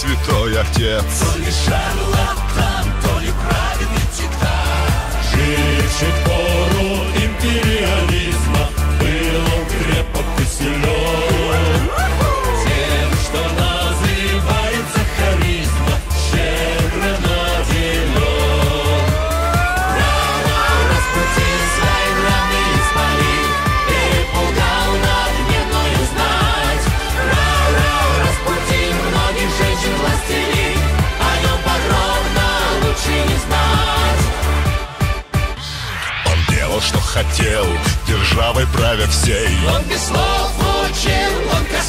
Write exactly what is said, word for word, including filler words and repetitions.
святой отец. То ли шарлатан, то ли праведный титан, живший в пору империализма, был он крепок и силен. Тем, что называется харизма, щедро наделен. Рано Распутин свои раны испалил, перепугал надменную знать. Ра-ра, Распутин многих женщин властелин, о нем подробно лучше не знать. Он делал, что хотел, державой правя всей. Он без слов учил, он